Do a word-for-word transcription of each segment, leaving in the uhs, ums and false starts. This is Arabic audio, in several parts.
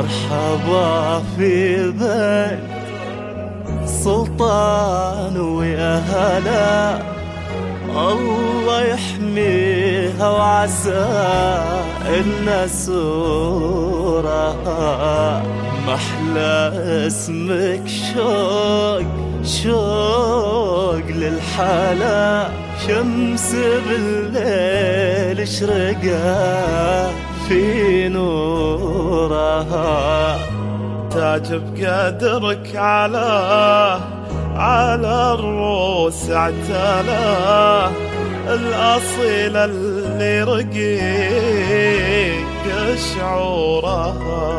مرحبا في بيت سلطان ويا هلا، الله يحميها وعسى النسورة. محلى اسمك شوق شوق للحلا، شمس بالليل شرقة في نورها. تاج بقدرك على على الروس اعتلاه، الأصيلة اللي رقيق شعورها.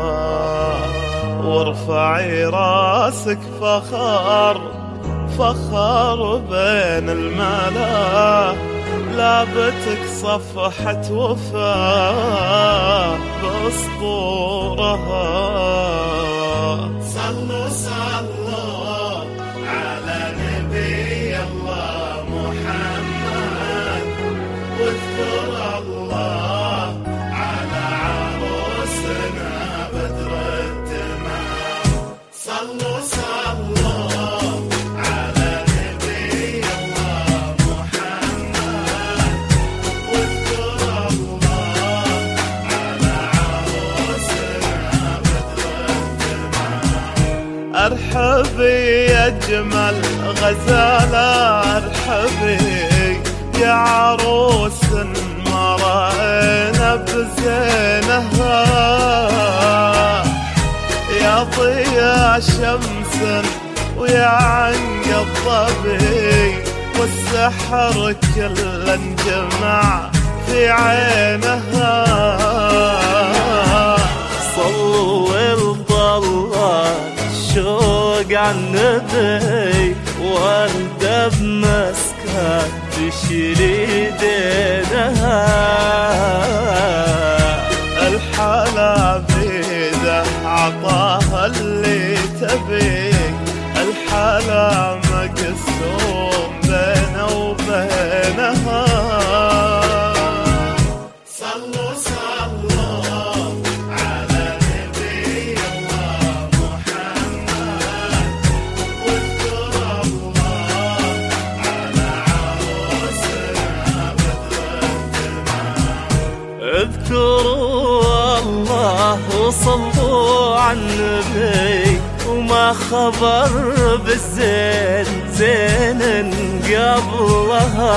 وارفعي راسك فخر فخر بين الملا، لابتك صفحة وفاء باسطورها. صلوا صلوا على نبي الله محمد، واذكر الله على عروسنا بدر التمام. صلوا صلوا على نبي الله محمد، واذكر الله على عروسنا بدر التمام. ارحبي يا اجمل غزالة، ارحبي يا عروس ما رأينا بزينها. يا ضياء شمس ويا عنق الظبي، والسحر كله انجمع في عينها. صلوا والطلات شوق عالنبي، وردة بمسكات تشيلي دينها. الحلا بيده عطاها اللي تبي، الحلا مقسوم بينه وبينها. صلوا صلوا على نبي الله محمد، واذكر الله على عروسنا بدر التمام. اذكروا الله وصلوا على النبي، وما خبر بالزين زين قبلها.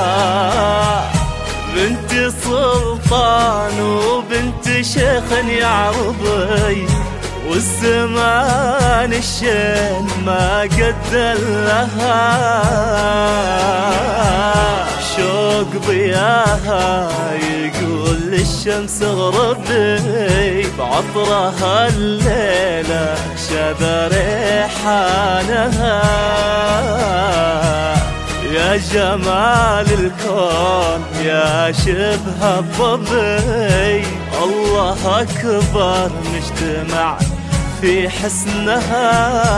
بنت سلطان وبنت شيخ يعرضي، والزمان الشين ما قد لها. شوق ضياها يقول للشمس غربي، بعطرها الليلة شذ ريحانها. يا جمال الكون يا شبه الضبي، الله أكبر نجتمع في حسنها.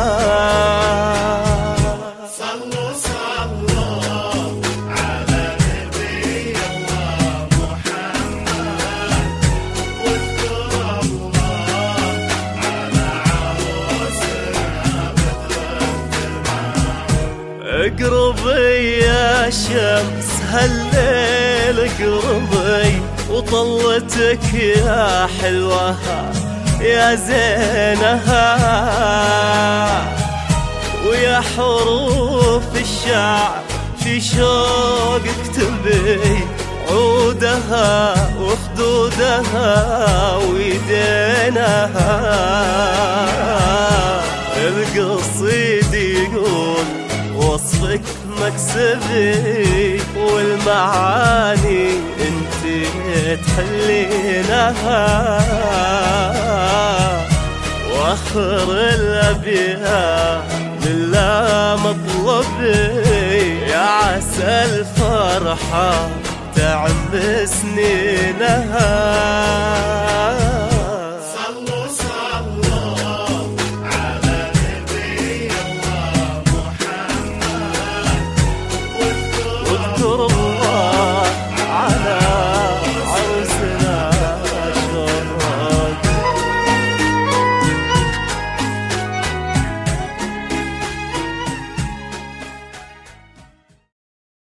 صلوا صلوا على نبي الله محمد، واذكر الله على عروسنا بدر التمام. اقربي يا شمس هالليل اقربي، وطلتك يا حلوها يا زينها. ويا حروف الشعر في شوق اكتبي، عودها وخدودها ويدينها. القصيد يقول وصفك مكسبي، والمعاني انتي تحلينها. واخر الابيات لله مطلبي، يا عسى الفرحة تعم سنينها. صلوا صلوا على نبي الله محمد، واذكر واذكر